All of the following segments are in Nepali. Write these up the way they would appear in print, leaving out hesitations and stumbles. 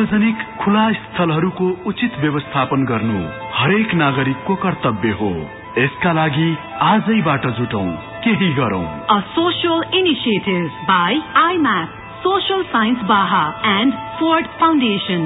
सार्वजनिक खुला स्थलहरूको उचित व्यवस्थापन गर्नु हरेक नागरिकको कर्तव्य हो। यसका लागि आजैबाट जुटौं, केही गरौं। A social initiative by IMAP, Social Science Baha and Ford Foundation.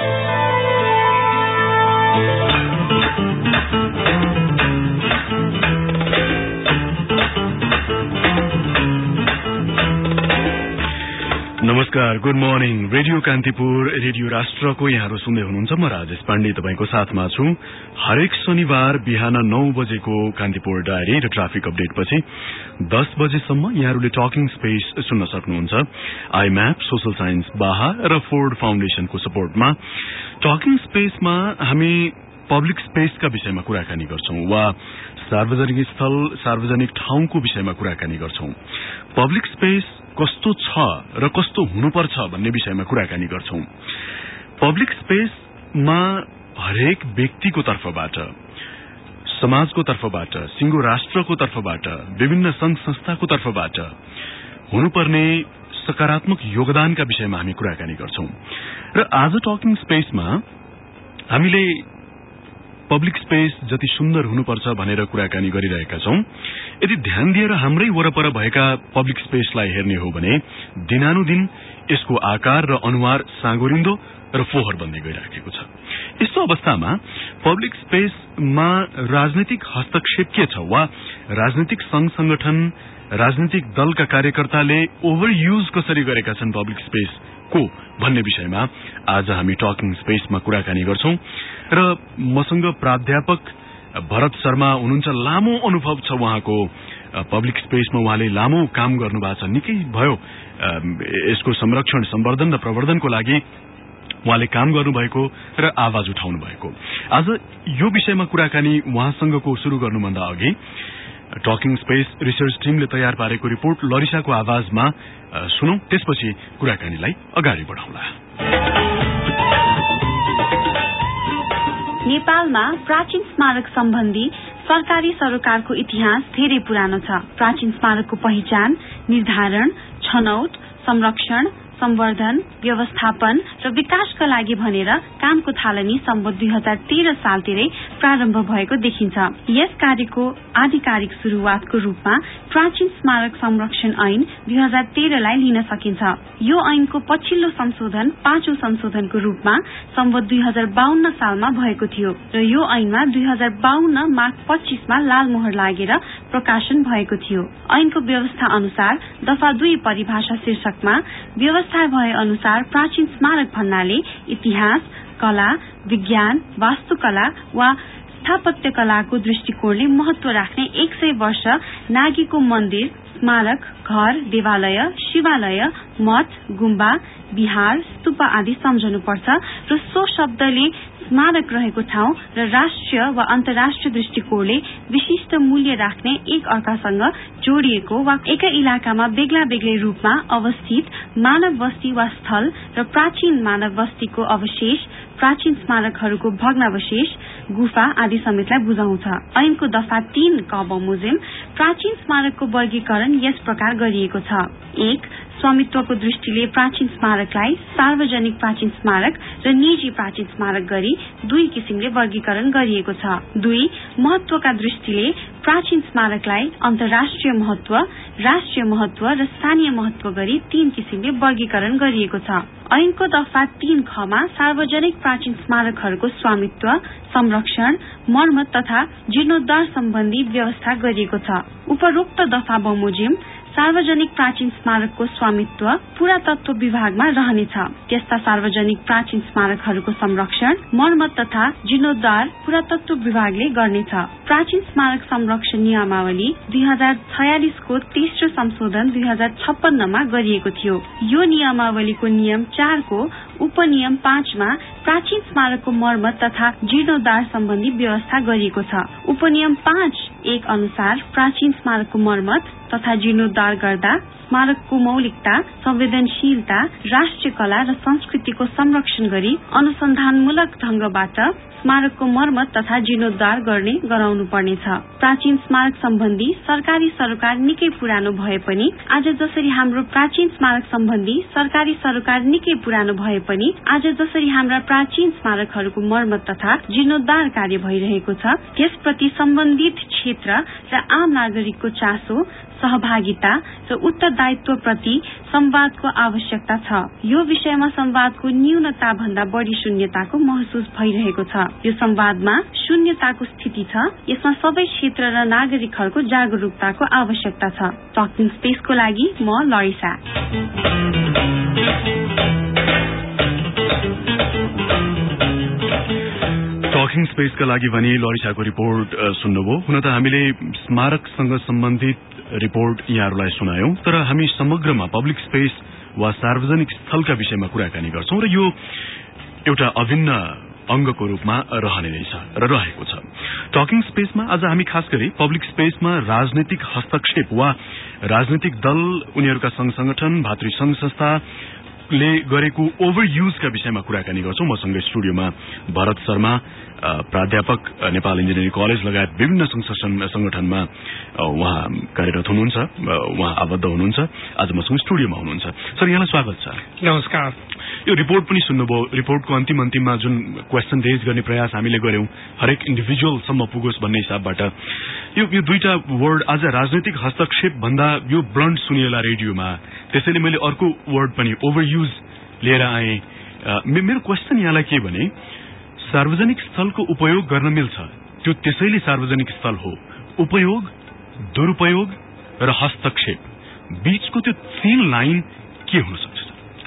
नमस्कार, good morning. Radio Kantipur, radio राष्ट्रको यहाँहरू सुन्दै हुनुहुन्छ। म राजेश पाण्डे तपाईको साथमा छु। हरेक शनिबार बिहान 9 बजेको कान्तिपुर डायरी र ट्राफिक अपडेट पछि 10 बजेसम्म यहाँहरूले टकिङ स्पेस सुन्न सक्नुहुन्छ। आईम्याप, सोशल साइन्स बाहा र फोर्ड फाउन्डेशनको सपोर्टमा टकिङ स्पेसमा हामी पब्लिक स्पेसका विषयमा कुराकानी गर्छौं वा सार्वजनिक स्थल, सार्वजनिक ठाउँको विषयमा कुराकानी गर्छौं। पब्लिक स्पेस कस्तो छ र कस्तो हुनुपर्छ भन्ने विषयमा कुराकानी गर्छौं। पब्लिक स्पेसमा हरेक व्यक्तिको तर्फबाट, समाजको तर्फबाट, सिंगो राष्ट्रको तर्फबाट, विभिन्न संघ संस्थाको तर्फबाट हुनुपर्ने सकारात्मक योगदानका विषयमा हामी कुराकानी गर्छौं। र आज टकिङ स्पेसमा हामीले पब्लिक स्पेस जति सुन्दर हुनुपर्छ भनेर कुराकानी गरिरहेका छौं। यदि ध्यान दिएर हाम्रै वरपर भएका पब्लिक स्पेसलाई हेर्ने हो भने दिनानुदिन यसको आकार र अनुहार साँगोरिन्दो र फोहोर बन्दै गइराखेको छ। यस्तो अवस्थामा पब्लिक स्पेसमा राजनीतिक हस्तक्षेप के छ वा राजनीतिक संघ संगठन, राजनीतिक दलका कार्यकर्ताले ओभर युज कसरी गरेका छन् पब्लिक स्पेसको भन्ने विषयमा आज हामी टकिङ स्पेसमा कुराकानी गर्छौं। र मसँग प्राध्यापक भरत शर्मा हुनुहुन्छ। लामो अनुभव छ उहाँको पब्लिक स्पेसमा, उहाँले लामो काम गर्नुभएको छ। निकै भयो यसको संरक्षण, सम्वर्धन र प्रवर्धनको लागि उहाँले काम गर्नुभएको र आवाज उठाउनु भएको। आज यो विषयमा कुराकानी उहाँसँगको शुरू गर्नुभन्दा अघि टकिङ स्पेस रिसर्च टीमले तयार पारेको रिपोर्ट लरिसाको आवाजमा सुनौं, त्यसपछि कुराकानीलाई अगाडि बढाउला। नेपालमा प्राचीन स्मारक सम्बन्धी सरकारी सरोकारको इतिहास धेरै पुरानो छ। प्राचीन स्मारकको पहिचान, निर्धारण, छनौट, संरक्षण, सम्वर्धन, व्यवस्थापन र विकासका लागि भनेर कामको थालनी सम्बत 2013 सालतिरै प्रारम्भ भएको देखिन्छ। यस कार्यको आधिकारिक शुरूआतको रूपमा प्राचीन स्मारक संरक्षण ऐन 2013 लाई लिन सकिन्छ। यो ऐनको पछिल्लो संशोधन 5औं संशोधनको रूपमा सम्बत 2052 सालमा भएको थियो र यो ऐनमा 2052 माघ 25 मा लाल मोहर लागेर प्रकाशन भएको थियो। ऐनको व्यवस्था अनुसार दफा 2 परिभाषा शीर्षकमा व्यवस्था भए अनुसार प्राचीन स्मारक भन्नाले इतिहास, कला, विज्ञान, वास्तुकला वा स्थापत्य कलाको दृष्टिकोणले महत्व राख्ने 100 वर्ष नागीको मन्दिर, स्मारक, घर, देवालय, शिवालय, मठ, गुम्बा, विहार, स्तूप आदि सम्झनुपर्छ र सो शब्दले स्मारक रहेको ठाउँ र राष्ट्रिय वा अन्तर्राष्ट्रिय दृष्टिकोणले विशिष्ट मूल्य राख्ने एक अर्कासँग जोडिएको वा एकै इलाकामा बेग्ला बेग्लै रूपमा अवस्थित मानव बस्ती वा स्थल र प्राचीन मानव बस्तीको अवशेष, प्राचीन स्मारकहरूको भग्नावशेष, गुफा आदि समेतलाई बुझाउँछ। ऐनको दफा 3 क बमोजिम प्राचीन स्मारकको वर्गीकरण यस प्रकार गरिएको छ। 1. स्वामित्वको दृष्टिले प्राचीन स्मारकलाई सार्वजनिक प्राचीन स्मारक र निजी प्राचीन स्मारक गरी 2 किसिमले वर्गीकरण गरिएको छ। 2. महत्वका दृष्टिले प्राचीन स्मारकलाई अन्तर्राष्ट्रिय महत्व, राष्ट्रिय महत्व र स्थानीय महत्व गरी 3 किसिमले वर्गीकरण गरिएको छ। ऐनको दफा 3 खमा सार्वजनिक प्राचीन स्मारकहरूको स्वामित्व, संरक्षण, मर्मत तथा जीर्णोद्धार सम्बन्धी व्यवस्था गरिएको छ। उपरोक्त दफा बमोजिम सार्वजनिक प्राचीन स्मारकको स्वामित्व पुरातत्व विभागमा रहनेछ। त्यस्ता सार्वजनिक प्राचीन स्मारकहरूको संरक्षण, मर्मत तथा जीर्णोद्धार पुरातत्व विभागले गर्नेछ। प्राचीन स्मारक संरक्षण नियमावली 2046 को तेस्रो संशोधन 2056 मा गरिएको थियो। यो नियमावलीको नियम 4 को उपनियम 5 मा प्राचीन स्मारकको मर्मत तथा जीर्णोद्धार सम्बन्धी व्यवस्था गरिएको छ। उपनियम 5(1) अनुसार प्राचीन स्मारकको मर्मत, तथा जीर्णोद्धार गर्दा स्मारकको मौलिकता, संवेदनशीलता, राष्ट्रिय कला र संस्कृतिको संरक्षण गरी अनुसन्धानमूलक ढंगबाट स्मारकको मर्मत तथा जीर्णोद्धार गराउनु पर्नेछ। प्राचीन स्मारक सम्बन्धी सरकारी सरोकार निकै पुरानो भए पनि आज जसरी हाम्रो प्राचीन स्मारक सम्बन्धी सरकारी सरोकार निकै पुरानो भए पनि आज जसरी हाम्रा प्राचीन स्मारकहरूको मर्मत तथा जीर्णोद्धार कार्य भइरहेको छ, त्यसप्रति सम्बन्धित क्षेत्र र आम नागरिकको चासो, सहभागिता र उत्तरदायित्व प्रति संवादको आवश्यकता छ। यो विषयमा संवादको न्यूनता भन्दा बढ़ी शून्यताको महसुस भइरहेको छ। यो संवादमा शून्यताको स्थिति छ। यसमा सबै क्षेत्र र नागरिकहरूको जागरूकताको आवश्यकता छ। टकिङ स्पेसको लागि म लरिसा। टकिङ स्पेसका लागि भने लरिसाको रिपोर्ट सुन्नुभयो। हुन त हामीले स्मारकसँग सम्बन्धित रिपोर्ट यहाँहरूलाई सुनायौं, तर हामी समग्रमा पब्लिक स्पेस वा सार्वजनिक स्थलका विषयमा कुराकानी गर्छौं र यो एउटा अभिन्न अंगको रूपमा रहने नै छ र रहेको छ। टकिङ स्पेसमा आज हामी खास गरी पब्लिक स्पेसमा राजनैतिक हस्तक्षेप वा राजनैतिक दल, उनीहरूका संघ संगठन, भातृ संघ संस्थाले गरेको ओभरयुजका विषयमा कुराकानी गर्छौं। मसँग स्टुडियोमा भरत शर्मा, प्राध्यापक, नेपाल इन्जिनियरिङ कलेज लगायत विभिन्न संगठनमा उहाँ कार्यरत हुनुहुन्छ, उहाँ आबद्ध हुनुहुन्छ। आज मसँग स्टुडियोमा हुनुहुन्छ। सर, यहाँलाई स्वागत छ। नमस्कार। यो रिपोर्ट पनि सुन्नुभयो। रिपोर्टको अन्तिममा जुन क्वेसन रेज गर्ने प्रयास हामीले गर्यौं, हरेक इन्डिभिजुअलसम्म पुगोस् भन्ने हिसाबबाट यो दुईटा वर्ड आज राजनैतिक हस्तक्षेप भन्दा यो ब्लन्ट सुनिएला रेडियोमा, त्यसैले मैले अर्को वर्ड पनि ओभरयुज लिएर आए। मेरो क्वेसन यहाँलाई के भने, सार्वजनिक स्थलको उपयोग गर्न मिल्छ, त्यो त्यसैले सार्वजनिक स्थल हो। उपयोग, दुरुपयोग र हस्तक्षेप बीचको त्यो थिन लाइन के हुन सक्छ?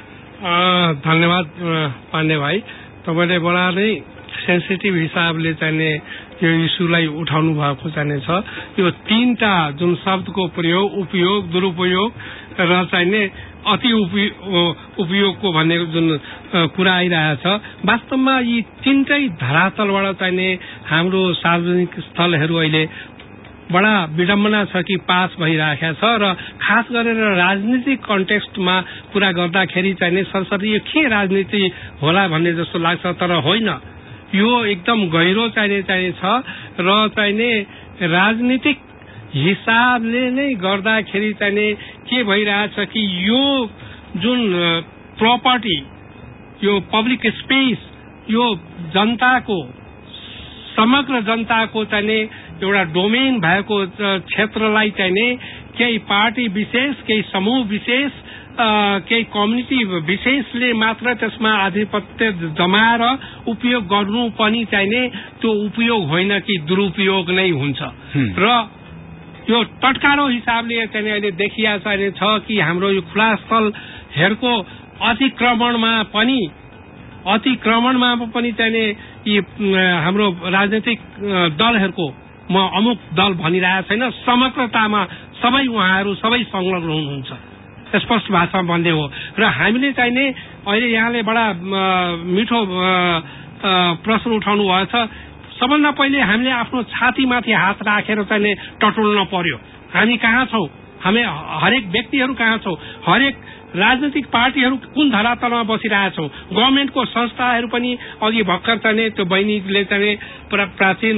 धन्यवाद पाण्डे भाइ, तपाईले बडा नै सेन्सिटिभ हिसाबले चाहिने यो इस्युलाई उठाउनु भएको चाहिने छ। यो तीनटा जुन शब्दको प्रयोग, उपयोग, दुरुपयोग र चाहिने अति उपयोगको भन्ने जुन कुरा आइरहेछ, वास्तवमा यी तीनटै धरातलबाट चाहिने हाम्रो सार्वजनिक स्थलहरू अहिले बडा विडम्बना छ कि पास भइराखेको छ र खास गरेर राजनीतिक कन्टेक्स्टमा कुरा गर्दाखेरि चाहिने सरसरी यो के राजनीति होला भन्ने जस्तो लाग्छ, तर होइन। यो एकदम गहिरो चाहिने छ र चाहिने राजनीतिक हिसाबले नै गर्दाखेरि चाहिने के भइरहेछ कि यो जुन प्रपर्टी, यो पब्लिक स्पेस, यो जनताको, समग्र जनताको चाहिने एउटा डोमेन भएको क्षेत्रलाई चाहिने केही पार्टी विशेष, केही समूह विशेष, केही कम्युनिटी विशेषले मात्र त्यसमा आधिपत्य जमाएर उपयोग गर्नु पनि चाहिने त्यो उपयोग होइन कि दुरुपयोग नै हुन्छ। र यो टटकारो हिसाबले चाहिँ अहिले देखिया चाहिने छ कि हाम्रो यो खुला स्थलहरूको अतिक्रमणमा पनि चाहिने यी हाम्रो राजनीतिक दलहरूको, म अमुक दल भनिरहेको छैन, समग्रतामा सबै उहाँहरू सबै संलग्न हुनुहुन्छ, स्पष्ट भाषामा भन्ने हो। र हामीले चाहिने अहिले यहाँले बडा मिठो प्रश्न उठाउनु भएको छ। सबभन्दा पहिले हामीले आफ्नो छातीमाथि हात राखेर चाहिने टटोल्न पर्यो। हामी कहाँ छौं? हामी हरेक व्यक्तिहरू कहाँ छौं? हरेक राजनीतिक पार्टीहरू कुन धरातलमा बसिरहेछौं? गभर्मेन्टको संस्थाहरू पनि अघि भर्खर चाहिने त्यो बहिनीले चाहिने प्राचीन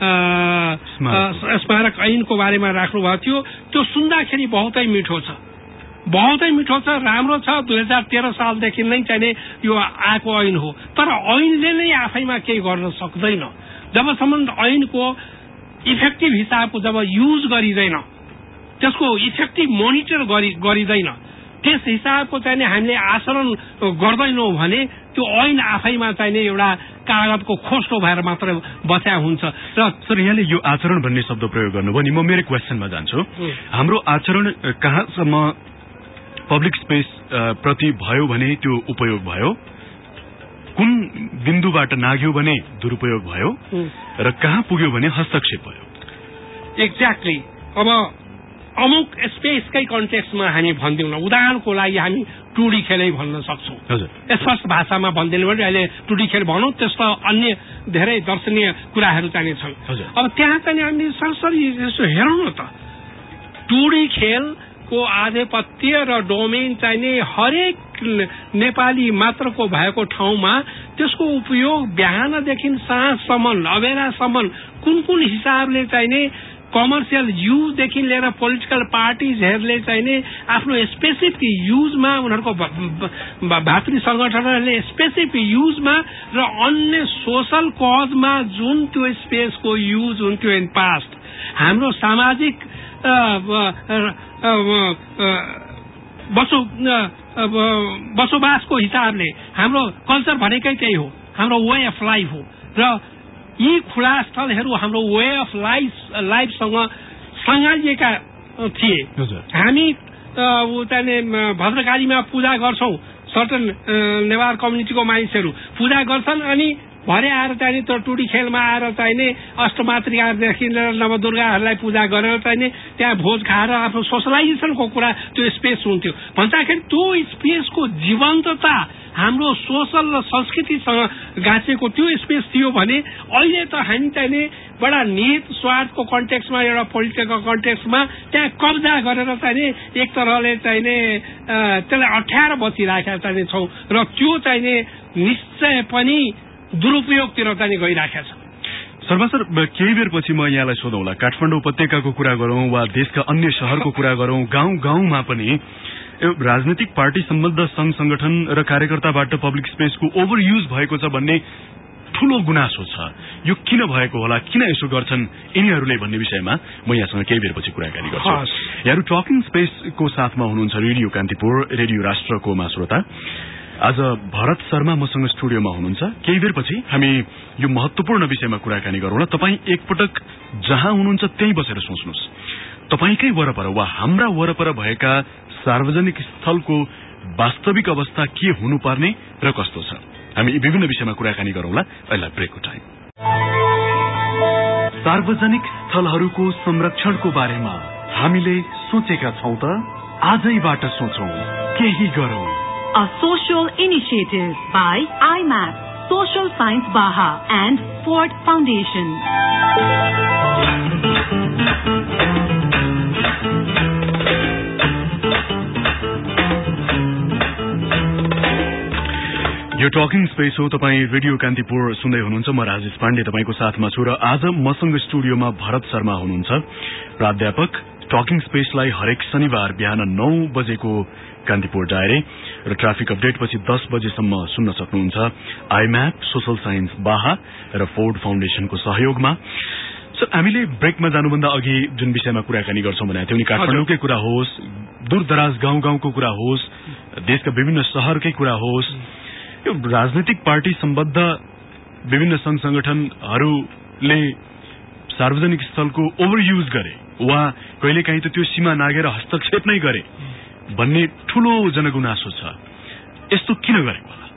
स्मारक ऐनको बारेमा राख्नु भएको थियो। त्यो सुन्दाखेरि बहुतै मिठो छ, राम्रो छ। 2013 सालदेखि नै चाहिने यो आएको ऐन हो, तर ऐनले नै आफैमा केही गर्न सक्दैन। जबसम्म ऐनको इफेक्टिभ हिसाबको जब युज गरिँदैन, त्यसको इफेक्टिभ मोनिटर गरिँदैन, त्यस हिसाबको चाहिने हामीले आचरण गर्दैनौं भने त्यो ऐन आफैमा चाहिने एउटा कागजको खोस्टो भएर मात्र बचा हुन्छ। र यहाँले यो आचरण भन्ने शब्द प्रयोग गर्नुभयो नि, म मेरो क्वेसनमा जान्छु। हाम्रो आचरण कहाँसम्म पब्लिक स्पेस प्रति भयो भने त्यो उपयोग भयो, कुन बिन्दुबाट नाग्यो भने दुरुपयोग भयो, र कहाँ पुग्यो भने हस्तक्षेप भयो? एक्ज्याक्टली। अब अमुक स्पेसकै कन्टेक्स्टमा हामी भन्दैनौँ। उदाहरणको लागि हामी टुडी खेलै भन्न सक्छौँ, स्पष्ट भाषामा भन्दैन भने अहिले टुडी खेल भनौँ, त्यस्तो अन्य धेरै दर्शनीय कुराहरू चाहिने छन्। अब त्यहाँ चाहिँ हामीले सरसरी यसो हेरौँ न त, टुडी खेलको आधिपत्य र डोमेन चाहिने हरेक नेपाली मात्रको भएको ठाउँमा त्यसको उपयोग बिहानदेखि साँझसम्म अबेरासम्म कुन हिसाबले चाहिने कमर्सियल युजदेखि लिएर पोलिटिकल पार्टिजहरूले चाहिने आफ्नो स्पेसिफिक युजमा उनीहरूको भातृ संगठनहरूले स्पेसिफिक युजमा र अन्य सोशल कजमा जुन त्यो स्पेसको युज हुन्थ्यो इन पास्ट हाम्रो सामाजिक बसोबासको हिसाबले हाम्रो कल्चर भनेकै त्यही हो, हाम्रो वे अफ लाइफ हो र यी खुला स्थलहरू हाम्रो वे अफ लाइफसँग सँगालिएका थिए। हामी चाहिँ भद्रकालीमा पूजा गर्छौं, सर्टन नेवार कम्युनिटीको मानिसहरू पूजा गर्छन् अनि भरे आएर चाहिने त्यो टुडी खेलमा आएर चाहिने अष्टमातृकादेखि लिएर नवदुर्गाहरूलाई पूजा गरेर चाहिने त्यहाँ भोज खाएर आफ्नो सोशलाइजेसनको कुरा त्यो स्पेस हुन्थ्यो भन्दाखेरि त्यो स्पेसको जीवन्तता हाम्रो सोशल र संस्कृतिसँग गाँचेको त्यो स्पेस थियो भने अहिले त हामी चाहिने बडा निहित स्वार्थको कन्टेक्स्टमा एउटा पोलिटिकल कन्टेक्स्टमा त्यहाँ कब्जा गरेर चाहिने एक तरहले चाहिने त्यसलाई अठ्याएर बसिराखेका चाहिने छौं र त्यो चाहिने निश्चय पनि दुरुपयोगतिर चाहिँ गइराखेको छ। शर्मा सर, केही बेरपछि म यहाँलाई सोधौँला, काठमाडौँ उपत्यकाको कुरा गरौं वा देशका अन्य शहरको कुरा गरौं, गाउँ गाउँमा पनि राजनीतिक पार्टी सम्बद्ध संघ संगठन र कार्यकर्ताबाट पब्लिक स्पेसको ओभर युज भएको छ भन्ने ठूलो गुनासो छ। यो किन भएको होला, किन यसो गर्छन् यिनीहरूले भन्ने विषयमा म यहाँसँग केही बेरपछि कुराकानी गर्छु। यहाँहरू टकिङ स्पेसको साथमा हुनुहुन्छ रेडियो कान्तिपुर, रेडियो राष्ट्रको श्रोता। आज भरत शर्मा मसँग स्टुडियोमा हुनुहुन्छ। केही बेरपछि हामी यो महत्वपूर्ण विषयमा कुराकानी गरौँला। तपाई एकपटक जहाँ हुनुहुन्छ त्यही बसेर सोच्नुहोस्, तपाईकै वरपर वा हाम्रा वरपर भएका सार्वजनिक स्थलको वास्तविक अवस्था के हुनुपर्ने र कस्तो छ। हामी विभिन्न विषयमा कुराकानी गरौँला। अहिले ब्रेकको टाइम। सार्वजनिक स्थलहरूको संरक्षणको बारेमा हामीले सोचेका छौं त आजैबाट सोचौं, केही गरौं। A social initiative by IMAP, Social Science Baha and Ford Foundation. यो टकिङ स्पेस हो। तपाईँ रेडियो कान्तिपुर सुन्दै हुनुहुन्छ। म राजेश पाण्डे तपाईको साथमा छु र आज मसँग स्टुडियोमा भरत शर्मा हुनुहुन्छ, प्राध्यापक। टकिङ स्पेसलाई हरेक शनिबार बिहान 9 बजेको कान्तिपुर डायरी र ट्राफिक अपडेट पछि 10 बजेसम्म सुन्न सक्नुहुन्छ आईम्याप, सोशल साइन्स बाहा र फोर्ड फाउन्डेशनको सहयोगमा। हामीले ब्रेकमा जानुभन्दा अघि जुन विषयमा कुराकानी गर्छौं भनेको थियो नि, काठमाडौँकै कुरा होस्, दूरदराज गाउँ गाउँको कुरा होस्, देशका विभिन्न शहरकै कुरा होस्, यो राजनीतिक पार्टी सम्बद्ध विभिन्न संघ संगठनहरूले सार्वजनिक स्थलको ओभर युज गरे वा कहिलेकाहीँ त त्यो सीमा नागेर हस्तक्षेप नै गरे भन्ने ठूलो जनगुनासो छ। यस्तो किन गरेको होला?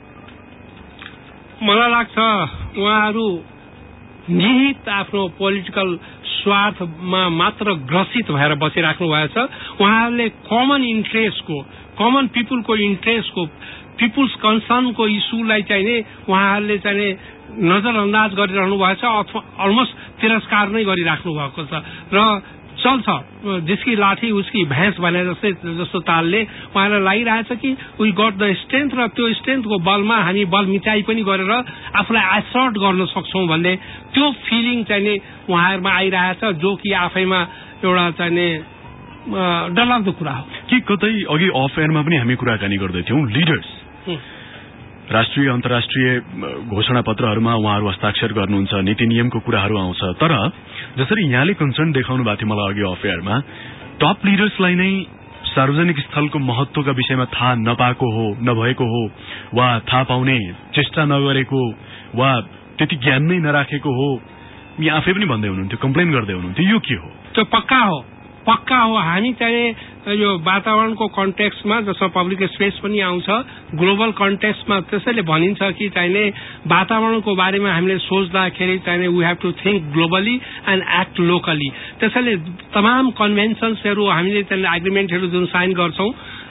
मलाई लाग्छ उहाँहरू निहित आफ्नो पोलिटिकल स्वार्थमा मात्र ग्रसित भएर बसिराख्नु भएको छ। उहाँहरूले कमन इन्ट्रेस्टको, कमन पिपुलको इन्ट्रेस्टको, पिपुल्स कन्सर्नको इस्युलाई चाहिने उहाँहरूले चाहिने नजरअन्दाज गरिरहनु भएको छ अथवा अलमोस्ट तिरस्कार नै गरिराख्नु भएको छ र चल्छ जिसकी लाठी उसकी भैंस भने जस्तो तालले उहाँलाई लागिरहेछ कि वी गट द स्ट्रेन्थ र त्यो स्ट्रेन्थको बलमा हामी बल मिचाइ पनि गरेर आफूलाई एसर्ट गर्न सक्छौं भन्ने त्यो फिलिङ चाहिने उहाँहरूमा आइरहेछ, जो कि आफैमा एउटा चाहिने डरलाग्दो कुरा हो। कि कतै अघि अफ एयरमा पनि हामी कुराकानी गर्दैथ्यौं, लिडर्स राष्ट्रिय अन्तर्राष्ट्रिय घोषणा पत्रहरूमा उहाँहरू हस्ताक्षर गर्नुहुन्छ, नीति नियमको कुराहरू आउँछ, तर जसरी यहाँले कन्सर्न देखाउनु भएको थियो मलाई अघि अफ एयरमा, टप लिडर्सलाई नै सार्वजनिक स्थलको महत्वका विषयमा थाहा नपाएको हो, नभएको हो वा थाहा पाउने चेष्टा नगरेको वा त्यति ज्ञान नै नराखेको हो, यहाँ आफै पनि भन्दै हुनुहुन्थ्यो, कम्प्लेन गर्दै हुनुहुन्थ्यो। यो के हो? त्यो पक्का हो, पक्का हो। हामी चाहिँ यो वातावरणको कन्टेक्स्टमा जसमा पब्लिक स्पेस पनि आउँछ, ग्लोबल कन्टेक्स्टमा त्यसैले भनिन्छ कि चाहिने वातावरणको बारेमा हामीले सोच्दाखेरि चाहिने we have to think globally and act locally. त्यसैले तमाम कन्भेन्सन्सहरू हामीले त्यसले एग्रिमेन्टहरू जुन साइन गर्छौं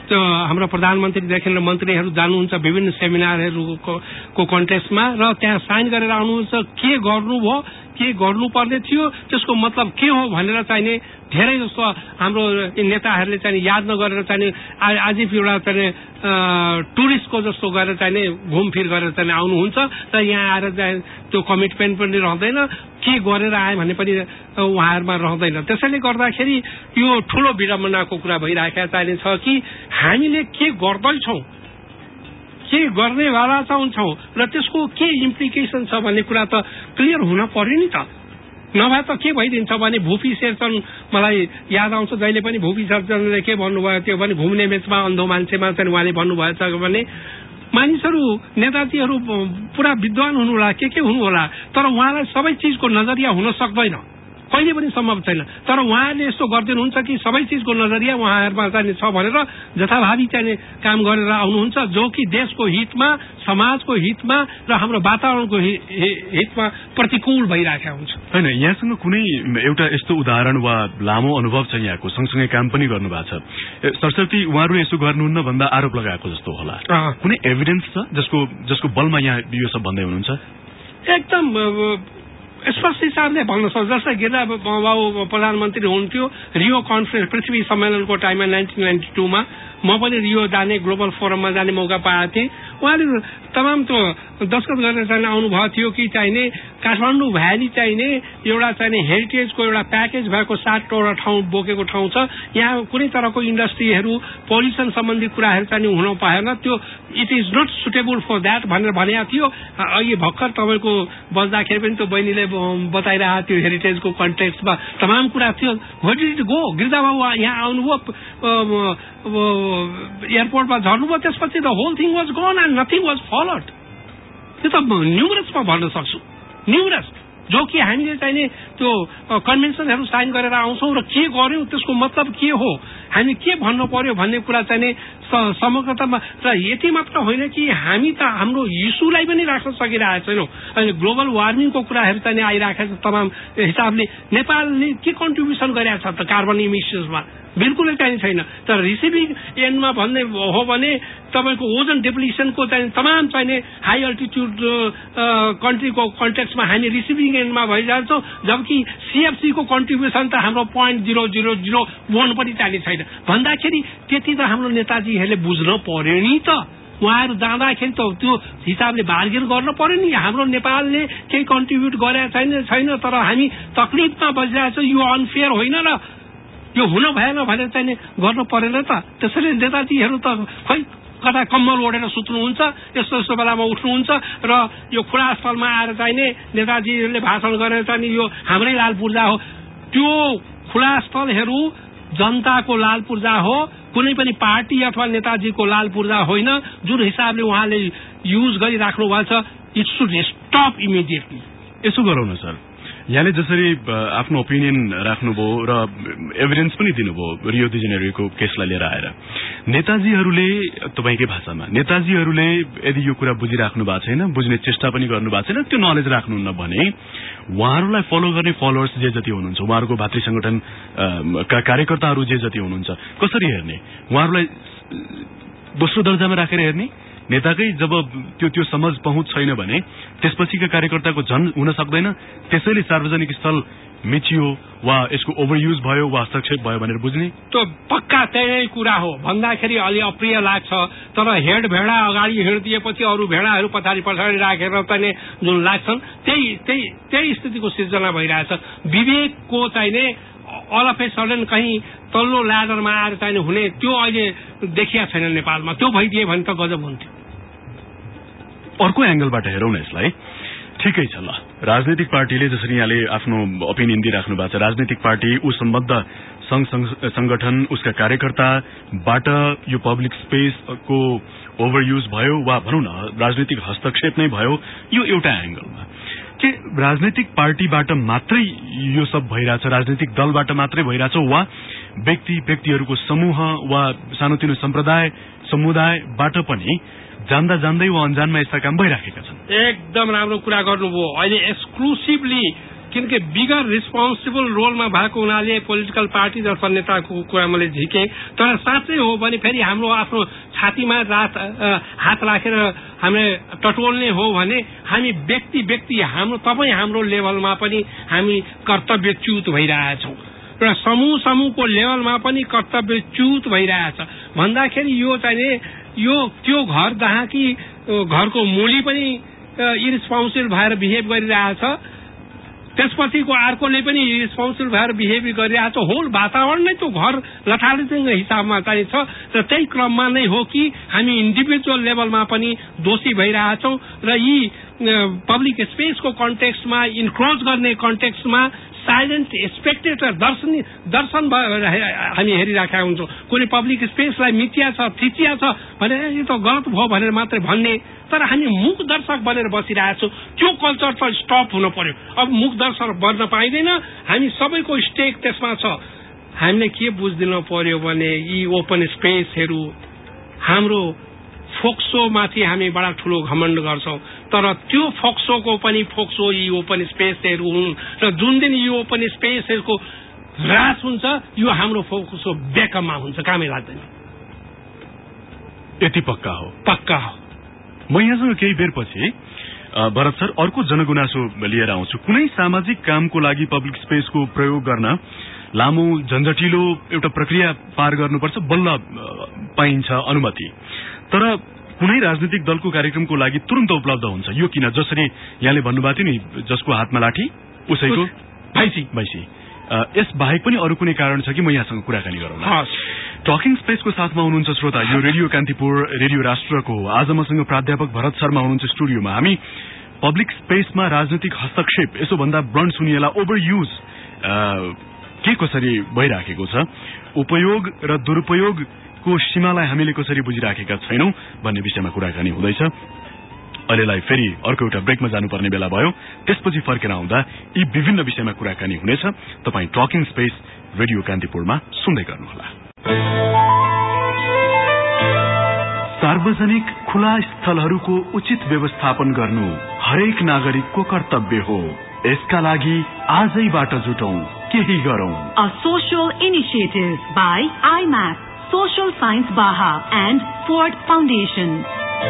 हाम्रो प्रधानमन्त्रीदेखि र मन्त्रीहरू जानुहुन्छ विभिन्न सेमिनारहरूको कन्टेक्स्टमा र त्यहाँ साइन गरेर आउनुहुन्छ के गर्नुभयो के गर्नुपर्ने थियो त्यसको मतलब के हो भनेर चाहिने धेरै जस्तो हाम्रो नेताहरूले चाहिँ याद नगरेर चाहिँ आज एउटा चाहिँ टुरिस्टको जस्तो गरेर चाहिँ घुमफिर गरेर चाहिँ आउनुहुन्छ र यहाँ आएर चाहिँ त्यो कमिटमेन्ट पनि रहँदैन के गरेर आए भने पनि उहाँहरूमा रहँदैन। त्यसैले गर्दाखेरि यो ठूलो विडम्बनाको कुरा भइरहेको चाहिने छ कि हामीले के गर्दैछौँ के गर्नेवाला छौँ र त्यसको के इम्प्लिकेसन छ भन्ने कुरा त क्लियर हुन पर्यो नि त। नभए त के भइदिन्छ भने भूपी शेरचन मलाई याद आउँछ जहिले पनि भूपी शेरचनले के भन्नुभयो त्यो भने घुम्ने बेचमा अन्धो मान्छेमा चाहिँ उहाँले भन्नुभएछ भने मानिसहरू नेताजीहरू पुरा विद्वान हुनु होला के हुनु होला तर उहाँलाई सबै चिजको नजरिया हुन सक्दैन कहिले पनि सम्भव छैन। तर उहाँले यस्तो गरिदिनुहुन्छ कि सबै चिजको नजरिया उहाँहरूमा चाहिँ छ भनेर जथाभावी चाहिँ काम गरेर आउनुहुन्छ जो कि देशको हितमा समाजको हितमा र हाम्रो वातावरणको हितमा प्रतिकूल भइरहेका हुन्छ। होइन यहाँसँग कुनै एउटा यस्तो उदाहरण वा लामो अनुभव छ यहाँको सँगसँगै काम पनि गर्नु भएको छ सरस्वती उहाँहरू यसो गर्नुहुन्न भन्दा आरोप लगाएको जस्तो होला कुनै एभिडेन्स छ जसको बलमा यहाँ यो सब भन्दै हुनुहुन्छ? एकदम स्पष्ट हिसाबले भन्न सक्छ। जस्तै गिरिजा बाबु प्रधानमन्त्री हुनुहुन्थ्यो रियो कन्फरेन्स पृथ्वी सम्मेलनको टाइममा 1992 मा म पनि रियो जाने ग्लोबल फोरममा जाने मौका पाएको थिएँ। उहाँले तमाम त्यो दस्तखत गरेर चाहिँ आउनुभएको थियो कि चाहिने काठमाडौँ भ्याली चाहिने एउटा चाहिने हेरिटेजको एउटा प्याकेज भएको 7वटा ठाउँ बोकेको ठाउँ छ। यहाँ कुनै तरहको इन्डस्ट्रीहरू पोल्युसन सम्बन्धी कुराहरू चाहिँ हुन पाएन त्यो it is not suitable for that भनेर भनेको थियो। अहिले भर्खर तपाईँको बस्दाखेरि पनि त्यो बहिनीले बताइरहेको थियो हेरिटेजको कन्टेक्स्टमा तमाम कुरा थियो। Where did it go? Girija Babu यहाँ आउनुभयो एयरपोर्टमा झर्नुभयो त्यसपछि the whole thing was gone and nothing was followed. त्यो त न्युमरसमा भन्न सक्छु न्युमरस जो कि हामीले चाहिने त्यो कन्भेन्सनहरू साइन गरेर आउँछौँ र के गर्यौँ त्यसको मतलब के हो हामी के भन्नु पर्यो भन्ने कुरा चाहिने समग्रतामा र यति मात्र होइन कि हामी त हाम्रो इस्युलाई पनि राख्न सकिरहेको छैनौँ। अनि ग्लोबल वार्मिङको कुराहरू चाहिँ आइरहेको छ तमाम हिसाबले नेपालले के कन्ट्रिब्युसन गरेको छ त कार्बन इमिसन्समा बिल्कुलै चाहिँ छैन। तर रिसिभिङ एन्डमा भन्ने हो भने तपाईँको ओजन डिप्लिसनको चाहिँ तमाम चाहिने हाई अल्टिट्युड कन्ट्रीको कन्टेक्समा हामी रिसिभिङ एन्डमा भइजान्छौँ जबकि सिएफसीको कन्ट्रिब्युसन त हाम्रो 0.0001 पनि चाहिने छैन भन्दाखेरि त्यति त हाम्रो नेताजीहरूले बुझ्न पर्यो नि त। उहाँहरू जाँदाखेरि त त्यो हिसाबले बार्गेन गर्न पर्यो नि। हाम्रो नेपालले केही कन्ट्रिब्युट गरेको छैन तर हामी तकलिफमा बसिरहेको छ यो अनफेयर होइन र यो हुन भएन भनेर चाहिँ गर्नु परेन त। त्यसैले नेताजीहरू त खै कता कम्बल ओढेर सुत्नुहुन्छ यस्तो यस्तो बेलामा उठ्नुहुन्छ र यो खुला स्थलमा आएर चाहिने नेताजीहरूले भाषण गरेर चाहिँ यो हाम्रै लाल पूर्जा हो। त्यो खुला स्थलहरू जनताको लाल पूर्जा हो कुनै पनि पार्टी अथवा नेताजीको लाल पूर्जा होइन। जुन हिसाबले उहाँले युज गरिराख्नु भएको छ इट शुड स्टप इमिडिएटली। यसो गरौँ न सर यहाँले जसरी आफ्नो ओपिनियन राख्नुभयो र एभिडेन्स पनि दिनुभयो रियो दि जेनेरोको केसलाई लिएर आएर नेताजीहरूले तपाईँकै भाषामा नेताजीहरूले यदि यो कुरा बुझिराख्नु भएको छैन बुझ्ने चेष्टा पनि गर्नु भएको छैन त्यो नलेज राख्नुहुन्न भने उहाँहरूलाई फलो गर्ने फलोअर्स जे जति हुनुहुन्छ उहाँहरूको भातृ संगठन कार्यकर्ताहरू जे जति हुनुहुन्छ कसरी हेर्ने उहाँहरूलाई दोस्रो दर्जामा राखेर हेर्ने नेताकै जब त्यो समझ पहुँच छैन भने त्यसपछिका कार्यकर्ताको झन हुन सक्दैन। त्यसैले सार्वजनिक स्थल मिचियो वा यसको ओभरयुज भयो वा हस्तक्षेप भयो भनेर बुझ्ने त्यो पक्का त्यही कुरा हो भन्दाखेरि अलि अप्रिय लाग्छ। तर हेड भेडा अगाडि हिँडिदिएपछि अरू भेडाहरू पछाडि राखेर पनि जुन लाग्छन् त्यही स्थितिको सिर्जना भइरहेछ। विवेकको चाहिने अल अफ ए सडन कहीँ तल्लो ल्याडरमा आएर चाहिने हुने त्यो अहिले देखिया छैन नेपालमा। त्यो भइदिए भने त गजब हुन्थ्यो। अर्को एंगलबाट हेरौँ न यसलाई ठिकै छ ल राजनीतिक पार्टीले जसरी यहाँले आफ्नो ओपिनियन दिइराख्नु भएको छ राजनीतिक पार्टी ऊ सम्बद्ध संगठन उसका कार्यकर्ताबाट यो पब्लिक स्पेसको ओभरयुज भयो वा भनौँ न राजनीतिक हस्तक्षेप नै भयो यो एउटा एंगलमा के राजनीतिक पार्टीबाट मात्रै यो सब भइरहेछ राजनीतिक दलबाट मात्रै भइरहेछ वा व्यक्तिहरूको समूह वा सानोतिनो समुदायबाट पनि जान्दा जान्दै वा अन्जानमा यस्ता काम भइराखेका छन्। एकदम राम्रो कुरा गर्नुभयो। अहिले एक्सक्लुसिभली किनकि बिगर रिस्पोन्सिबल रोलमा भएको हुनाले पोलिटिकल पार्टी अथवा नेताको कुरा मैले झिकेँ। तर साँच्चै हो भने फेरि हाम्रो आफ्नो छातीमा हात राखेर हामीले टटोल्ने हो भने हामी व्यक्ति हाम्रो लेभलमा पनि हामी कर्तव्यच्युत भइरहेछौँ र समूहको लेभलमा पनि कर्तव्यच्युत भइरहेछ भन्दाखेरि यो चाहिँ यो त्यो घर जहाँ कि घरको मुली पनि इरेस्पोन्सिबल भएर बिहेभ गरिरहेछ, त्यसपछिको अर्कोले पनि इरेस्पोन्सिबल भएर बिहेभ गरिरहेछ। होल वातावरण नै त्यो घर लथालिङ्ग हिसाबमा चाहिँ छ र त्यही क्रममा नै हो कि हामी इन्डिभिजुअल लेभलमा पनि दोषी भइरहेछौँ र यी पब्लिक स्पेसको कन्टेक्स्टमा इन्क्रोच गर्ने कन्टेक्स्टमा साइलेन्ट स्पेक्टेटर दर्शन हामी हेरिराखेका हुन्छौँ। कुनै पब्लिक स्पेसलाई मिथिया छ थिचिया छ भने यो त गलत भयो भनेर मात्रै भन्ने, तर हामी मुख दर्शक बनेर बसिरहेछौँ। त्यो कल्चर त स्टप हुन पर्यो। अब मुख दर्शक बन्न पाइँदैन, हामी सबैको स्टेक त्यसमा छ। हामीले के बुझ्दिन पर्यो भने यी ओपन स्पेसहरू हाम्रो फोक्सोमाथि हामी बडा ठुलो घमण्ड गर्छौँ, तर त्यो फोक्सोको पनि फोक्सो यी ओपन स्पेसहरू हुन् र जुन दिन यो ओपन स्पेसहरूको ह्रास हुन्छ यो हाम्रो फोक्सो बेकममा हुन्छ, कामै लाग्दैन। यति पक्का हो? पक्का हो। म यहाँसँग केही बेर पछि भरत सर अर्को जनगुनासो लिएर आउँछु। कुनै सामाजिक कामको लागि पब्लिक स्पेसको प्रयोग गर्न लामो झन्झटिलो एउटा प्रक्रिया पार गर्नुपर्छ, बल्ल पाइन्छ अनुमति। तर कुनै राजनीतिक दलको कार्यक्रमको लागि तुरन्त उपलब्ध हुन्छ। यो किन? जसरी यहाँले भन्नुभएको थियो नि, जसको हातमा लाठी उसैको भैँसी। यस बाहेक पनि अरू कुनै कारण छ कि म यहाँसँग कुराकानी गरौँला? टकिङ स्पेसको साथमा हुनुहुन्छ श्रोता, यो रेडियो कान्तिपुर रेडियो राष्ट्रको हो। आज मसँग प्राध्यापक भरत शर्मा हुनुहुन्छ स्टुडियोमा। हामी पब्लिक स्पेसमा राजनीतिक हस्तक्षेप, यसो भन्दा ब्रन्ड सुनिएला ओभर युज के कसरी भइराखेको छ, उपयोग र दुरुपयोगको सीमालाई हामीले कसरी बुझिराखेका छैनौं भन्ने विषयमा कुराकानी हुँदैछ। अहिलेलाई फेरि अर्को एउटा ब्रेकमा जानुपर्ने बेला भयो। त्यसपछि फर्केर आउँदा यी विभिन्न विषयमा कुराकानी हुनेछ। तपाईँ टकिङ स्पेस रेडियो कान्तिपुरमा सुन्दै गर्नुहोला। सार्वजनिक खुला स्थलहरूको उचित व्यवस्थापन गर्नु हरेक नागरिकको कर्तव्य हो। यसका लागि आजैबाट जुटौं, केही गरौं। A social initiative by IMAP, Social Science Baha and Ford Foundation.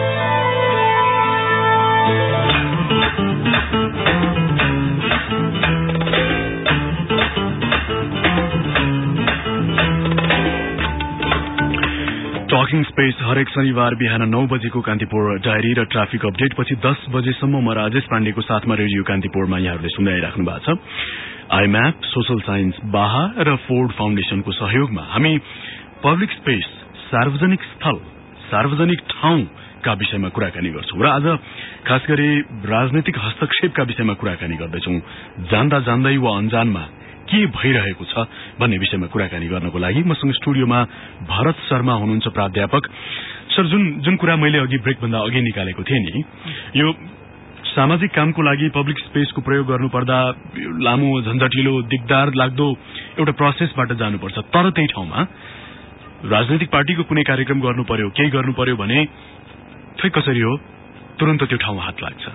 Talking space हरेक शनिबार बिहान 9 बजेको कान्तिपुर डायरी र ट्राफिक अपडेट पछि 10 बजेसम्म म राजेश पाण्डेको साथमा रेडियो कान्तिपुरमा यहाँहरूले सुन्दै आइराख्नु भएको छ। आइम्याप, सोशल साइन्स बाहा र फोर्ड फाउन्डेशनको सहयोगमा हामी पब्लिक स्पेस, सार्वजनिक स्थल, सार्वजनिक ठाउँका विषयमा कुराकानी गर्छौं र आज खास गरी राजनीतिक हस्तक्षेपका विषयमा कुराकानी गर्दैछौं। जान्दा जान्दै वा अनजानमा के भइरहेको छ भन्ने विषयमा कुराकानी गर्नको लागि मसँग स्टुडियोमा भरत शर्मा हुनुहुन्छ प्राध्यापक। सर, जुन कुरा मैले अघि ब्रेकभन्दा अघि निकालेको थिएँ नि, यो सामाजिक कामको लागि पब्लिक स्पेसको प्रयोग गर्नुपर्दा लामो झन्झटिलो दिगदार लाग्दो एउटा प्रोसेसबाट जानुपर्छ, तर त्यही ठाउँमा राजनैतिक पार्टीको कुनै कार्यक्रम गर्नु पर्यो, केही गर्नु पर्यो भने खै कसरी हो, तुरन्त त्यो ठाउँमा हात लाग्छ।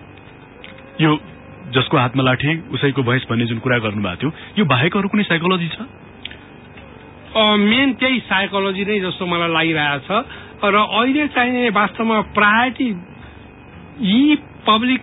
यो जसको हातमा लाठी उसैको भैँस भन्ने जुन कुरा गर्नुभएको थियो, यो बाहेक अरू कुनै साइकोलोजी छ? मेन त्यही साइकोलोजी नै जस्तो मलाई लागिरहेछ र अहिले चाहिँ वास्तवमा प्रायोरिटी यी पब्लिक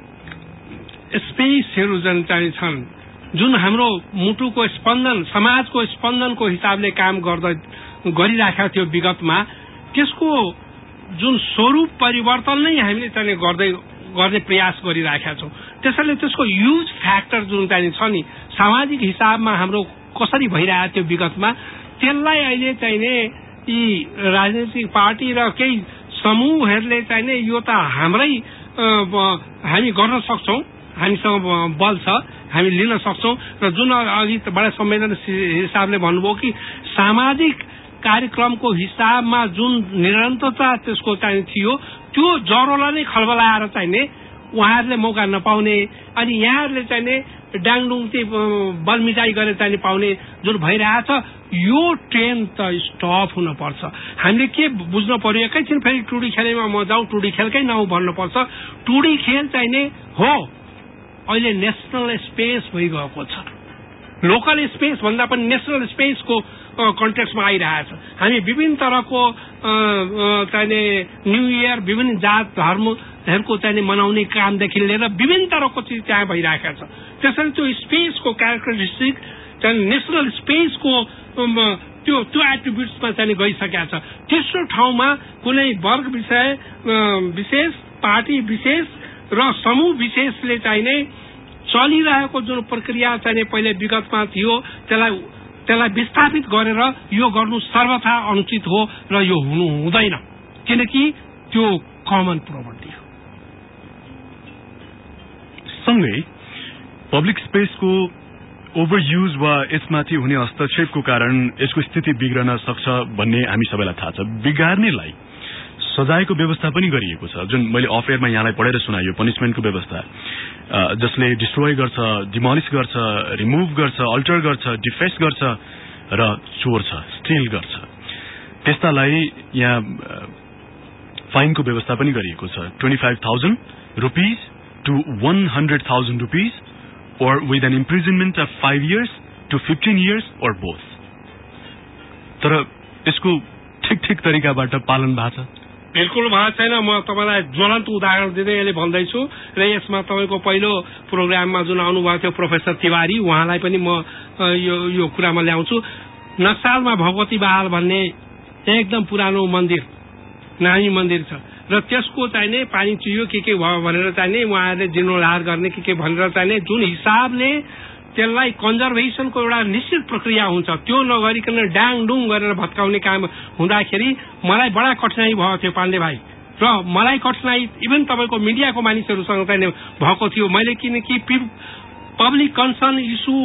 स्पेसहरू जुन चाहिँ छन्, जुन हाम्रो मुटुको स्पन्दन, समाजको स्पन्दनको हिसाबले काम गरिराखेको थियो विगतमा, त्यसको जुन स्वरूप परिवर्तन नै हामीले चाहिँ गर्ने प्रयास गरिराखेका छौँ। त्यसैले त्यसको युज फ्याक्टर जुन चाहिँ छ नि, सामाजिक हिसाबमा हाम्रो कसरी भइरहेको थियो विगतमा, त्यसलाई अहिले चाहिने यी राजनीतिक पार्टी र केही समूहहरूले चाहिने यो त हाम्रै हामी गर्न सक्छौं, हामीसँग बल छ, हामी लिन सक्छौं र जुन अघि बडा संवेदनशील हिसाबले भन्नुभयो कि सामाजिक कार्यक्रमको हिसाबमा जुन निरन्तरता त्यसको चाहिँ थियो, त्यो जरोलाई नै खलबलाएर चाहिने उहाँहरूले मौका नपाउने अनि यहाँहरूले चाहिने डाङडुङती बलमिजाई गरेर चाहिने पाउने जुन भइरहेछ, यो ट्रेन त स्टप हुन पर्छ। हामीले के बुझ्न पर्यो, एकैछिन फेरि टुडी खेलैमा म जाउँ, टुडी खेलकै नाउँ भन्नुपर्छ। टुडी खेल चाहिने हो, अहिले नेसनल स्पेस भइगएको छ। लोकल स्पेस भन्दा पनि नेसनल स्पेसको कन्टेक्स्टमा आइरहेछ। हामी विभिन्न तरहको चाहिने न्यू इयर विभिन्न जात धर्महरूको चाहिँ मनाउने कामदेखि लिएर विभिन्न तरहको चिज त्यहाँ भइरहेका छ। त्यसैले त्यो स्पेसको क्यारेक्टरिस्टिक चाहिँ नेसनल स्पेसको त्यो एट्रिब्युट्समा चाहिँ गइसकेका छ। तेस्रो ठाउँमा कुनै वर्ग विशेष पार्टी विशेष र समूह विशेषले चाहिने चलिरहेको जुन प्रक्रिया चाहिँ पहिले विगतमा थियो त्यसलाई विस्थापित गरेर यो गर्नु सर्वथा अनुचित हो र यो हुनु हुँदैन, किनकि त्यो कमन प्रोपर्टी हो। सँगै पब्लिक स्पेसको ओभरयुज वा यसमाथि हुने हस्तक्षेपको कारण यसको स्थिति बिग्रन सक्छ भन्ने हामी सबैलाई थाहा छ। बिगार्नेलाई सजायको व्यवस्था पनि गरिएको छ, जुन मैले अफ एयरमा यहाँलाई पढेर सुनायो। पनिशमेन्टको व्यवस्था जसले डिस्ट्रोय गर्छ, डिमोलिस गर्छ, रिमुभ गर्छ, अल्टर गर्छ, डिफेस गर्छ र चोर्छ, स्टिल गर्छ, त्यस्तालाई यहाँ फाइनको व्यवस्था पनि गरिएको छ। 25,000 rupees to 100,000 rupees or with an imprisonment of 5 years to 15 years or both. तर यसको ठीक तरिकाबाट पालन भएको छ? बिल्कुल भएको छैन। म तपाईलाई ज्वलन्त उदाहरण दिँदै यसले भन्दैछु र यसमा तपाईको पहिलो प्रोग्राममा जुन आउनुभएको थियो प्रोफेसर तिवारी, उहाँलाई पनि म यो कुरामा ल्याउँछु। नक्सालमा भगवती बहाल भन्ने एकदम पुरानो मन्दिर, नानी मन्दिर छ र त्यसको चाहिने पानी चुयो के भयो भनेर चाहिने उहाँहरूले जीर्णोद्धार गर्ने के भनेर चाहिने जुन हिसाबले त्यसलाई कन्जर्भेसनको एउटा निश्चित प्रक्रिया हुन्छ त्यो नगरिकन डाङडुङ गरेर भत्काउने काम हुँदाखेरि मलाई बडा कठिनाई भयो थियो पाण्डे भाइ, र मलाई कठिनाई इभन तपाईको मिडियाको मानिसहरूसँग चाहिँ भएको थियो। मैले किनकि पब्लिक कन्सर्न इस्यु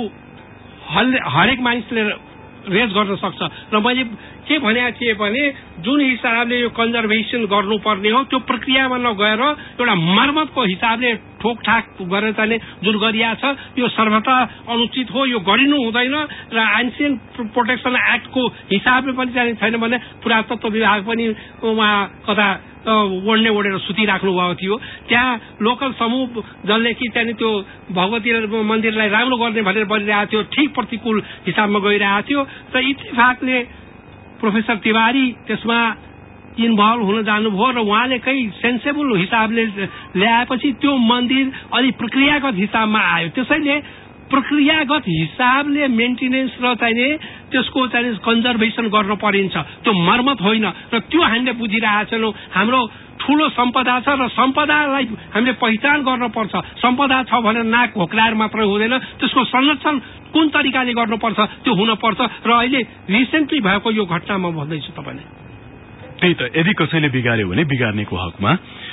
हरेक मानिसले रेज गर्न सक्छ र मैले के भनेको थिएँ भने जुन हिसाबले यो कन्जर्भेसन गर्नुपर्ने हो त्यो प्रक्रियामा नगएर एउटा मर्मतको हिसाबले ठोकठाक गरेर चाहिँ जुन गरिया छ यो सर्वथा अनुचित हो, यो गरिनु हुँदैन र एन्सियन प्रोटेक्सन एक्टको हिसाबले पनि चाहिँ छैन भने पुरातत्व विभाग पनि उहाँ कता ओढेर सुतिराख्नु भएको थियो। त्यहाँ लोकल समूह जसले कि चाहिँ त्यो भगवती मन्दिरलाई राम्रो गर्ने भनेर बनिरहेको थियो, ठिक प्रतिकूल हिसाबमा गइरहेको थियो। र इत्तेफाकले प्रोफेसर तिवारी त्यसमा इन्भल्भ हुन जानुभयो र उहाँले कही सेन्सेबल हिसाबले ल्याएपछि त्यो मन्दिर अलि प्रक्रियागत हिसाबमा आयो। त्यसैले प्रक्रियागत हिसाबले मेन्टेनेन्स र चाहिने त्यसको चाहिँ कन्जर्भेसन गर्न परिन्छ, त्यो मर्मत होइन। र त्यो हामीले बुझिरहेका छैनौँ। हाम्रो ठूलो सम्पदा छ र सम्पदालाई हामीले पहिचान गर्न पर्छ। सम्पदा छ भनेर नाक घोक्राएर मात्रै हुँदैन, त्यसको संरक्षण कुन तरिकाले गर्नुपर्छ त्यो हुन पर्छ। र अहिले रिसेन्टली भएको यो घटना म भन्दैछु तपाईलाई। त्यही त, यदि कसैले बिगार्यो भने बिगार्नेको हकमा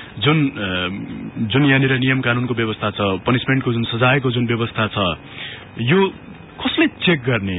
जुन यहाँनिर नियम कानूनको व्यवस्था छ, पनिशमेन्टको जुन सजायको जुन व्यवस्था छ, यो कसले चेक गर्ने,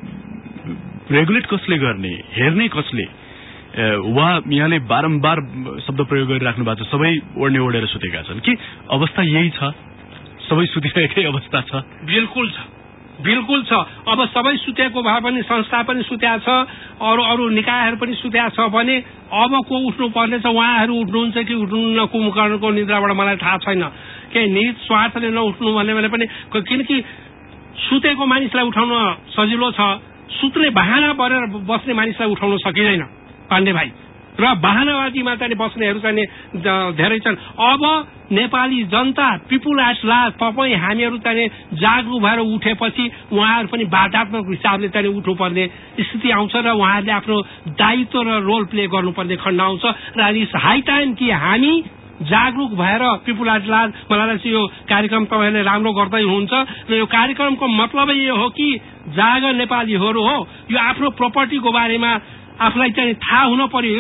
रेगुलेट कसले गर्ने, हेर्ने कसले? वा यहाँले बारम्बार शब्द प्रयोग गरिराख्नु भएको छ सबै ओढेर सुतेका छन् कि अवस्था यही छ, सबै सुतिरहेकै अवस्था छ? बिल्कुल छ। अब सबै सुतेको भए पनि संस्था पनि सुत्या छ, अरू निकायहरू पनि सुत्या छ भने अब को उठ्नु पर्ने छ? उहाँहरू उठ्नुहुन्छ कि उठ्नुहुन्न? कुम्भकर्णको निद्राबाट मलाई थाहा छैन। केही निहित स्वार्थले नउठ्नु भने पनि, किनकि सुतेको मानिसलाई उठाउन सजिलो छ, सुत्ने बहाना गरेर बस्ने मानिसलाई उठाउन सकिँदैन पाण्डे भाइ। र बहानाबाजीमा चाहिँ बस्नेहरू चाहिँ धेरै छन्। अब नेपाली जनता पिपुल एट लार्ज तपाईँ हामीहरू चाहिँ जागरुक भएर उठेपछि उहाँहरू पनि बाध्यात्मक हिसाबले चाहिँ उठ्नुपर्ने स्थिति आउँछ र उहाँहरूले आफ्नो दायित्व र रोल प्ले गर्नुपर्ने खण्ड आउँछ। र इट्स हाई टाइम कि हामी जागरुक भएर पिपुल एट लार्ज, मलाई लाग्छ यो कार्यक्रम तपाईँले राम्रो गर्दै हुनुहुन्छ र यो कार्यक्रमको मतलबै यो हो कि जाग नेपालीहरू हो, यो आफ्नो प्रपर्टीको बारेमा आफूलाई चाहिँ थाहा हुन पर्यो,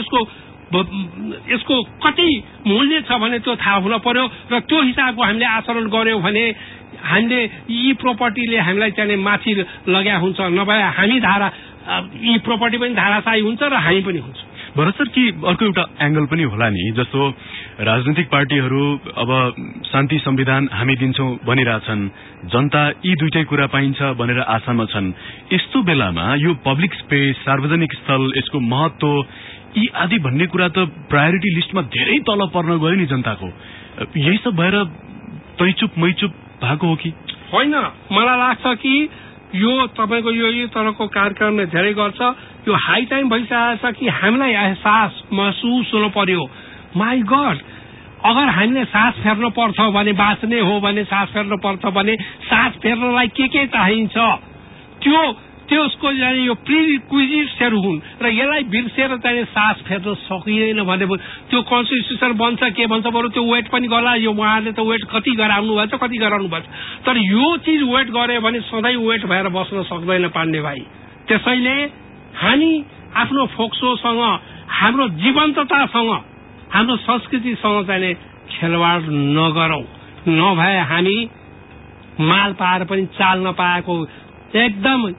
यसको कति मूल्य छ भने त्यो थाहा हुन पर्यो र त्यो हिसाबको हामीले आचरण गर्यौं भने हामीले यी प्रपर्टीले हामीलाई चाहिँ माथि लग्या हुन्छ, नभए हामी यी प्रपर्टी पनि धाराशाही हुन्छ र हामी पनि हुन्छ। भरत सर, कि अर्को एउटा एंगल पनि होला नि, जस्तो राजनीतिक पार्टीहरू अब शान्ति संविधान हामी दिन्छौं भनिरहेछन्, जनता यी दुईटै कुरा पाइन्छ भनेर आशामा छन्। यस्तो बेलामा यो पब्लिक स्पेस, सार्वजनिक स्थल, यसको महत्व यी आदि भन्ने कुरा त प्रायोरिटी लिस्टमा धेरै तल पर्न गयो नि जनताको। यही सब भएर तैचुप मैचुप भएको हो कि होइन? मलाई लाग्छ कि यो तपाईको यो तरहको कार्यक्रमले धेरै गर्छ। यो हाई टाइम भइसकेको छ कि हामीलाई एहसास महसुस हुनु पर्यो, माई गड, अगर हामीले सास फेर्न पर्छ भने, बाँच्ने हो भने सास फेर्न पर्छ भने सास फेर्नलाई के चाहिन्छ त्यसको यो प्रिरिक्विजिट्सहरू हुन् र यसलाई बिर्सेर चाहिँ सास फेर्न सकिँदैन भने त्यो कन्स्टिट्युसन बन्छ के भन्छ, बरु त्यो वेट पनि गर्ला। यो उहाँले त वेट कति गराउनु भएको छ, कति गराउनु भएको छ, तर यो चिज वेट गरे भने सधैँ वेट भएर बस्न सक्दैन पाण्डे भाइ। त्यसैले हामी आफ्नो फोक्सोसँग, हाम्रो जीवन्ततासँग, हाम्रो संस्कृतिसँग चाहिँ खेलवाड नगरौं, नभए हामी माल पाएर पनि चाल नपाएको एकदम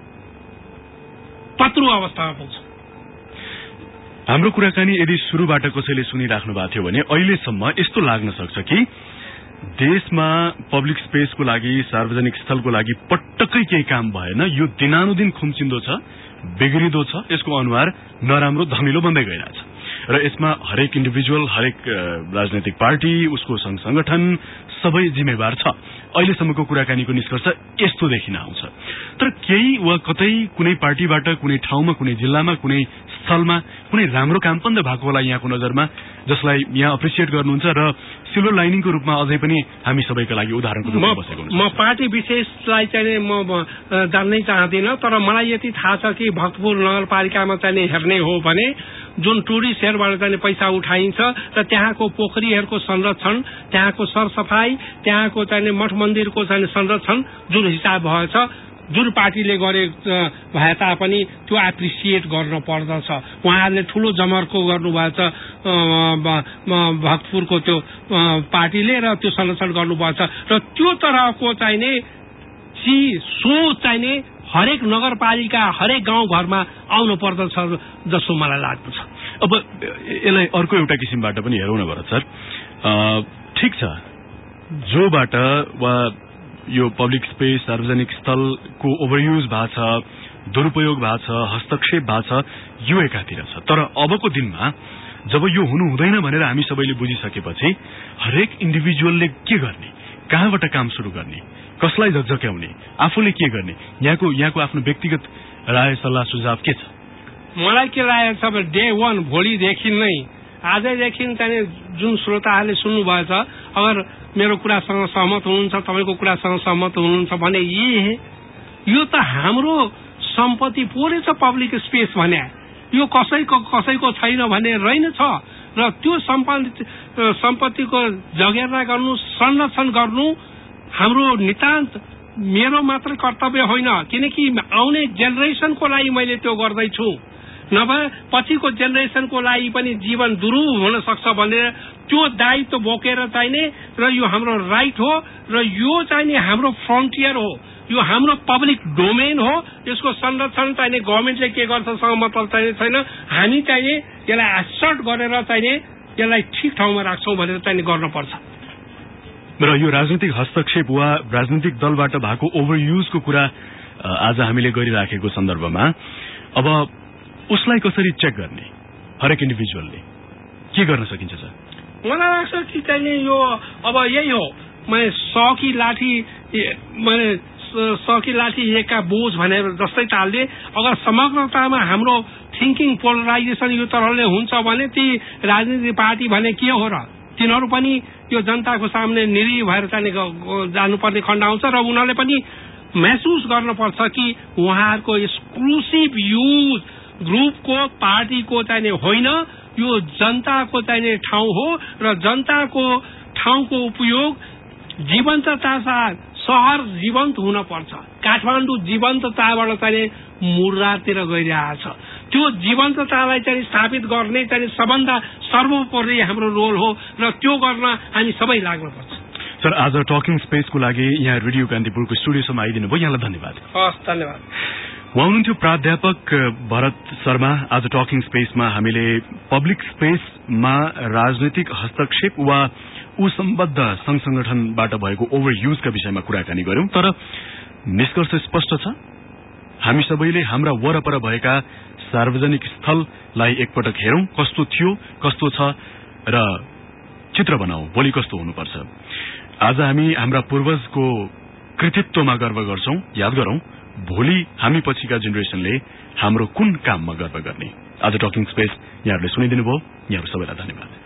पत्रु अवस्थामा पुग्छ। हाम्रो कुराकानी यदि सुरुबाट कसैले सुनिराख्नु भएको थियो भने अहिलेसम्म यस्तो लाग्न सक्छ कि देशमा पब्लिक स्पेसको लागि, सार्वजनिक स्थलको लागि पटक्कै केही काम भएन, यो दिनानुदिन खुम्चिँदो छ, बिग्रिँदो छ, यसको अनुहार नराम्रो धमिलो बन्दै गइरहेछ र यसमा हरेक इन्डिभिजुअल, हरेक राजनैतिक पार्टी, उसको संघ संगठन सबै जिम्मेवार छ। अहिलेसम्मको कुराकानीको निष्कर्ष यस्तो देखिन आउँछ। तर केही वा कतै कुनै पार्टीबाट, कुनै ठाउँमा, कुनै जिल्लामा, कुनै स्थलमा कुनै राम्रो काम पनि भएको होला यहाँको नजरमा, जसलाई यहाँ अप्रिसिएट गर्नुहुन्छ र सिल्भर लाइनिङको रूपमा अझै पनि हामी सबैका लागि उदाहरणको रूपमा बसेको हुन्छ। म पार्टी विशेषलाई चाहिँ म जान्नै चाहदिन, तर मलाई यति थाहा छ कि भक्तपुर नगरपालिकामा चाहिँ हेर्ने हो भने जुन टुरिस्टहरूबाट चाहिँ पैसा उठाइन्छ र त्यहाँको पोखरीहरूको संरक्षण, त्यहाँको सरसफाई, त्यहाँको चाहिँ मठ मन्दिरको चाहिँ संरक्षण जुन हिसाब भएछ, जुन पार्टीले गरे भए तापनि त्यो एप्रिसिएट गर्न पर्दछ। उहाँहरूले ठूलो जमर्को गर्नुभएछ भक्तपुरको त्यो पार्टीले र त्यो संरक्षण गर्नुभएछ र त्यो तरहको चाहिने सोच चाहिने हरेक नगरपालिका, हरेक गाउँघरमा आउनु पर्दछ जस्तो मलाई लाग्दछ। अब यसलाई अर्को एउटा किसिमबाट पनि हेरौँ न भरत सर, ठिक छ, जोबाट वा यो पब्लिक स्पेस, सार्वजनिक स्थलको ओभरयुज भएको छ, दुरुपयोग भएको छ, हस्तक्षेप भएको छ, यो एकातिर छ। तर अबको दिनमा जब यो हुनु हुँदैन भनेर हामी सबैले बुझिसकेपछि हरेक इन्डिभिजुअलले के गर्ने, कहाँबाट काम सुरु गर्ने, कसलाई झकझक्याउने, आफूले के गर्ने, यहाँको आफ्नो व्यक्तिगत राय, सल्लाह, सुझाव के छ? मलाई के लागेको छ भने डे 1 भोलिदेखि नै, आजैदेखि चाहिँ जुन श्रोताहरूले सुन्नुभएछ, अगर मेरो कुरासँग सहमत हुनुहुन्छ, तपाईँको कुरासँग सहमत हुनुहुन्छ भने यो त हाम्रो सम्पत्ति पो रहेछ पब्लिक स्पेस भने, यो कसैको छैन भने रहेनछ र त्यो सम्पत्तिको जगेर्ना गर्नु, संरक्षण गर्नु हाम्रो नितान्त मेरो मात्र कर्तव्य होइन, किनकि आउने जेनेरेसनको लागि मैले त्यो गर्दैछु, नभए पछिको जेनेरेसनको लागि पनि जीवन दुरूह हुन सक्छ भनेर त्यो दायित्व बोकेर चाहिने र यो हाम्रो राइट हो र यो चाहिने हाम्रो फ्रन्टियर हो, यो हाम्रो पब्लिक डोमेन हो। यसको संरक्षण चाहिने गभर्मेन्टले के गर्छसँग मतलब चाहिने छैन, हामी चाहिने यसलाई एसर्ट गरेर चाहिने यसलाई ठिक ठाउँमा राख्छौं भनेर चाहिने गर्नुपर्छ। र यो राजनीतिक हस्तक्षेप वा राजनीतिक दलबाट भएको ओभरयुजको कुरा आज हामीले गरिराखेको सन्दर्भमा अब उसलाई कसरी चेक गर्ने, हरेक इन्डिभिजुअलले के गर्न सकिन्छ सर? मलाई लाग्छ कि चाहिने यो अब यही हो, मैले सकी लाठी एका बोझ भनेर जस्तै तालले अगर समग्रतामा हाम्रो थिंकिङ पोलराइजेसन यो तरहले हुन्छ भने ती राजनीतिक पार्टी भने के हो र, तिनीहरू पनि यो जनताको सामने निरीह भएर चाहिँ जानुपर्ने खण्ड आउँछ र उनीहरूले पनि महसुस गर्नुपर्छ कि उहाँहरूको एक्सक्लुसिभ युज ग्रुपको, पार्टीको चाहिने होइन, यो जनताको चाहिने ठाउँ हो र जनताको ठाउँको उपयोग जीवन्तता साथ शहर जीवन्त हुन पर्छ। काठमाडौँ जीवन्तताबाट चाहिँ मुर्रातिर गइरहेछ, त्यो जीवन्ततालाई चाहिँ स्थापित गर्ने चाहिँ सबभन्दा सर्वोपरि हाम्रो रोल हो र त्यो गर्न हामी सबै लाग्नुपर्छ। सर, आज टकिङ स्पेसको लागि यहाँ रेडियो कान्तिपुरको स्टुडियोसम्म आइदिनु भयो, यहाँलाई धन्यवाद। हस्, धन्यवाद। उहाँ हुनुहुन्थ्यो प्राध्यापक भरत शर्मा। आज टकिङ स्पेसमा हामीले पब्लिक स्पेसमा राजनीतिक हस्तक्षेप वा सम्बद्ध संघ संगठनबाट भएको ओभरयुजका विषयमा कुराकानी गर्यौं। तर निष्कर्ष स्पष्ट छ, हामी सबैले हाम्रा वरपर भएका सार्वजनिक स्थललाई एकपटक हेरौं, कस्तो थियो, कस्तो छ र चित्र बनाऊ भोलि कस्तो हुनुपर्छ। आज हामी हाम्रा पूर्वजको कृतित्वमा गर्व गर्छौं, याद गरौं भोलि हामी पछिका जेनेरेसनले हाम्रो कुन काममा गर्व गर्ने। आज टकिङ स्पेस यहाँहरूले सुनिदिनु भयो, यहाँहरू सबैलाई धन्यवाद।